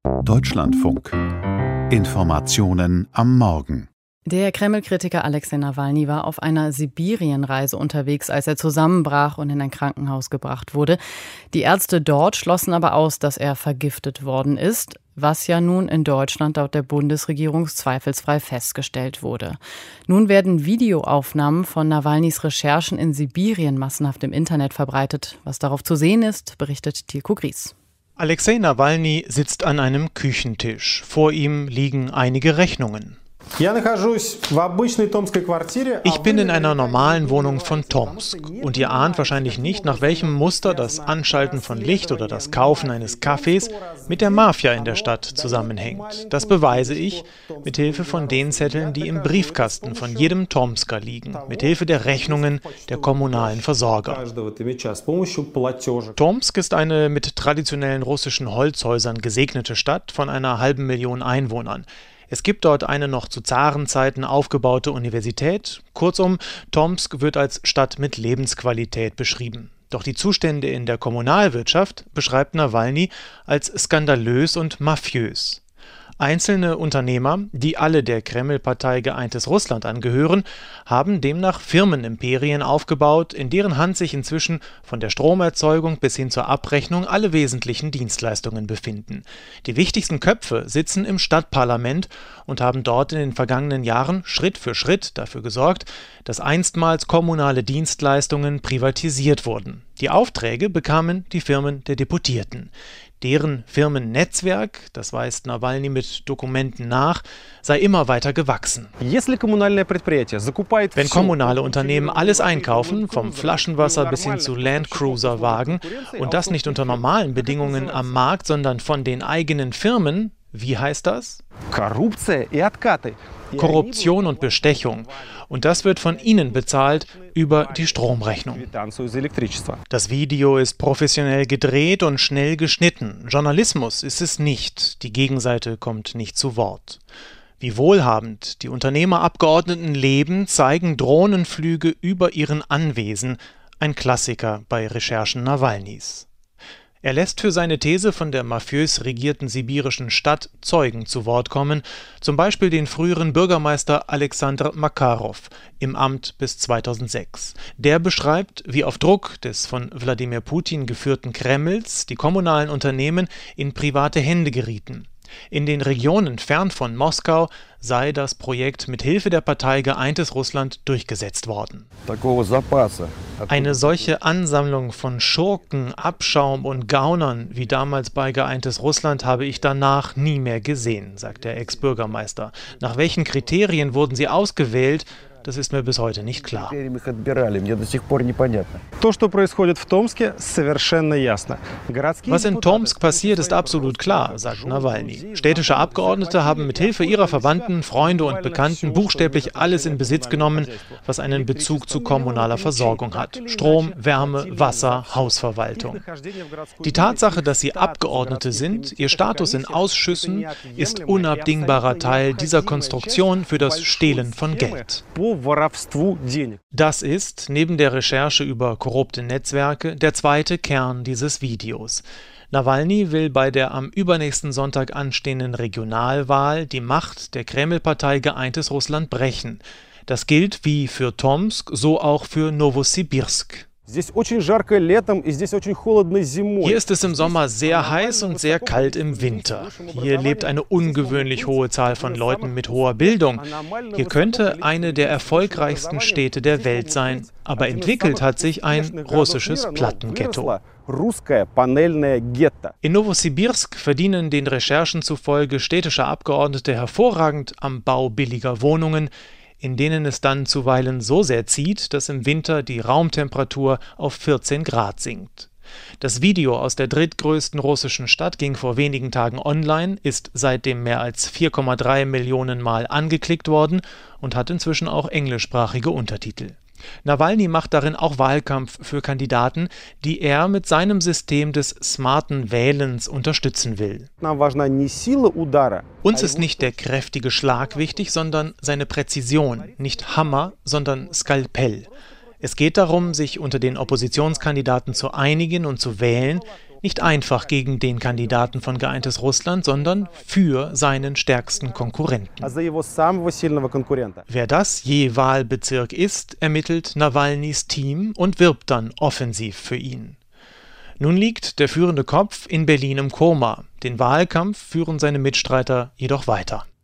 Deutschlandfunk. Informationen am Morgen. Der Kreml-Kritiker Alexei Nawalny war auf einer Sibirienreise unterwegs, als er zusammenbrach und in ein Krankenhaus gebracht wurde. Die Ärzte dort schlossen aber aus, dass er vergiftet worden ist, was ja nun in Deutschland laut der Bundesregierung zweifelsfrei festgestellt wurde. Nun werden Videoaufnahmen von Nawalnys Recherchen in Sibirien massenhaft im Internet verbreitet. Was darauf zu sehen ist, berichtet Tilko Gries. Alexei Nawalny sitzt an einem Küchentisch. Vor ihm liegen einige Rechnungen. Ich bin in einer normalen Wohnung von Tomsk und ihr ahnt wahrscheinlich nicht, nach welchem Muster das Anschalten von Licht oder das Kaufen eines Kaffees mit der Mafia in der Stadt zusammenhängt. Das beweise ich mit Hilfe von den Zetteln, die im Briefkasten von jedem Tomsker liegen, mit Hilfe der Rechnungen der kommunalen Versorger. Tomsk ist eine mit traditionellen russischen Holzhäusern gesegnete Stadt von einer halben Million Einwohnern. Es gibt dort eine noch zu Zarenzeiten aufgebaute Universität. Kurzum, Tomsk wird als Stadt mit Lebensqualität beschrieben. Doch die Zustände in der Kommunalwirtschaft beschreibt Nawalny als skandalös und mafiös. Einzelne Unternehmer, die alle der Kreml-Partei Geeintes Russland angehören, haben demnach Firmenimperien aufgebaut, in deren Hand sich inzwischen von der Stromerzeugung bis hin zur Abrechnung alle wesentlichen Dienstleistungen befinden. Die wichtigsten Köpfe sitzen im Stadtparlament und haben dort in den vergangenen Jahren Schritt für Schritt dafür gesorgt, dass einstmals kommunale Dienstleistungen privatisiert wurden. Die Aufträge bekamen die Firmen der Deputierten. Deren Firmennetzwerk, das weist Nawalny mit Dokumenten nach, sei immer weiter gewachsen. Wenn kommunale Unternehmen alles einkaufen, vom Flaschenwasser bis hin zu Landcruiser-Wagen, und das nicht unter normalen Bedingungen am Markt, sondern von den eigenen Firmen, wie heißt das? Korruption und Bestechung. Und das wird von ihnen bezahlt über die Stromrechnung. Das Video ist professionell gedreht und schnell geschnitten. Journalismus ist es nicht. Die Gegenseite kommt nicht zu Wort. Wie wohlhabend die Unternehmerabgeordneten leben, zeigen Drohnenflüge über ihren Anwesen. Ein Klassiker bei Recherchen Nawalnys. Er lässt für seine These von der mafiös regierten sibirischen Stadt Zeugen zu Wort kommen, zum Beispiel den früheren Bürgermeister Alexander Makarow im Amt bis 2006. Der beschreibt, wie auf Druck des von Wladimir Putin geführten Kremls die kommunalen Unternehmen in private Hände gerieten. In den Regionen fern von Moskau sei das Projekt mit Hilfe der Partei Geeintes Russland durchgesetzt worden. Eine solche Ansammlung von Schurken, Abschaum und Gaunern wie damals bei Geeintes Russland habe ich danach nie mehr gesehen, sagt der Ex-Bürgermeister. Nach welchen Kriterien wurden sie ausgewählt? Das ist mir bis heute nicht klar. Was in Tomsk passiert, ist absolut klar, sagt Nawalny. Städtische Abgeordnete haben mit Hilfe ihrer Verwandten, Freunde und Bekannten buchstäblich alles in Besitz genommen, was einen Bezug zu kommunaler Versorgung hat. Strom, Wärme, Wasser, Hausverwaltung. Die Tatsache, dass sie Abgeordnete sind, ihr Status in Ausschüssen, ist unabdingbarer Teil dieser Konstruktion für das Stehlen von Geld. Das ist, neben der Recherche über korrupte Netzwerke, der zweite Kern dieses Videos. Nawalny will bei der am übernächsten Sonntag anstehenden Regionalwahl die Macht der Kreml-Partei Geeintes Russland brechen. Das gilt wie für Tomsk, so auch für Nowosibirsk. Hier ist es im Sommer sehr heiß und sehr kalt im Winter. Hier lebt eine ungewöhnlich hohe Zahl von Leuten mit hoher Bildung. Hier könnte eine der erfolgreichsten Städte der Welt sein. Aber entwickelt hat sich ein russisches Plattenghetto. In Nowosibirsk verdienen den Recherchen zufolge städtische Abgeordnete hervorragend am Bau billiger Wohnungen, in denen es dann zuweilen so sehr zieht, dass im Winter die Raumtemperatur auf 14 Grad sinkt. Das Video aus der drittgrößten russischen Stadt ging vor wenigen Tagen online, ist seitdem mehr als 4,3 Millionen Mal angeklickt worden und hat inzwischen auch englischsprachige Untertitel. Nawalny macht darin auch Wahlkampf für Kandidaten, die er mit seinem System des smarten Wählens unterstützen will. Uns ist nicht der kräftige Schlag wichtig, sondern seine Präzision, nicht Hammer, sondern Skalpell. Es geht darum, sich unter den Oppositionskandidaten zu einigen und zu wählen, nicht einfach gegen den Kandidaten von Geeintes Russland, sondern für seinen stärksten Konkurrenten. Wer das je Wahlbezirk ist, ermittelt Nawalnys Team und wirbt dann offensiv für ihn. Nun liegt der führende Kopf in Berlin im Koma. Den Wahlkampf führen seine Mitstreiter jedoch weiter.